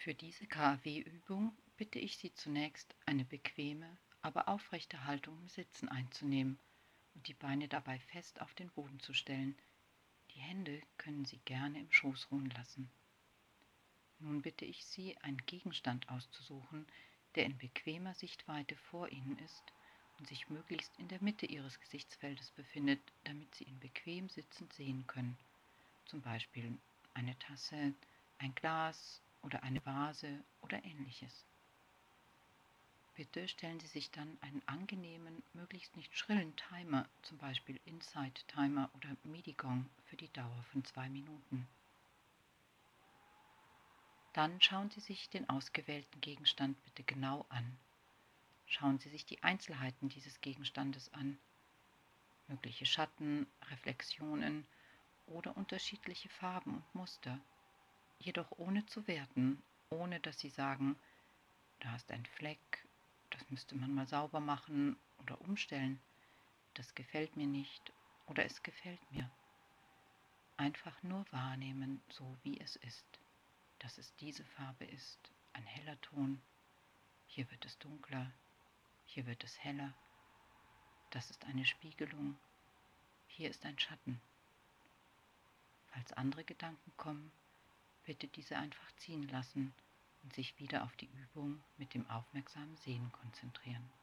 Für diese KW-Übung bitte ich Sie zunächst, eine bequeme, aber aufrechte Haltung im Sitzen einzunehmen und die Beine dabei fest auf den Boden zu stellen. Die Hände können Sie gerne im Schoß ruhen lassen. Nun bitte ich Sie, einen Gegenstand auszusuchen, der in bequemer Sichtweite vor Ihnen ist und sich möglichst in der Mitte Ihres Gesichtsfeldes befindet, damit Sie ihn bequem sitzend sehen können. Zum Beispiel eine Tasse, ein Glas oder eine Vase oder ähnliches. Bitte stellen Sie sich dann einen angenehmen, möglichst nicht schrillen Timer, zum Beispiel Inside-Timer oder MIDI-Gong, für die Dauer von 2 Minuten. Dann schauen Sie sich den ausgewählten Gegenstand bitte genau an. Schauen Sie sich die Einzelheiten dieses Gegenstandes an, mögliche Schatten, Reflexionen oder unterschiedliche Farben und Muster, jedoch ohne zu werten, ohne dass Sie sagen, da ist ein Fleck, das müsste man mal sauber machen oder umstellen, das gefällt mir nicht oder es gefällt mir. Einfach nur wahrnehmen, so wie es ist, dass es diese Farbe ist, ein heller Ton, hier wird es dunkler, hier wird es heller, das ist eine Spiegelung, hier ist ein Schatten. Falls andere Gedanken kommen, bitte diese einfach ziehen lassen und sich wieder auf die Übung mit dem aufmerksamen Sehen konzentrieren.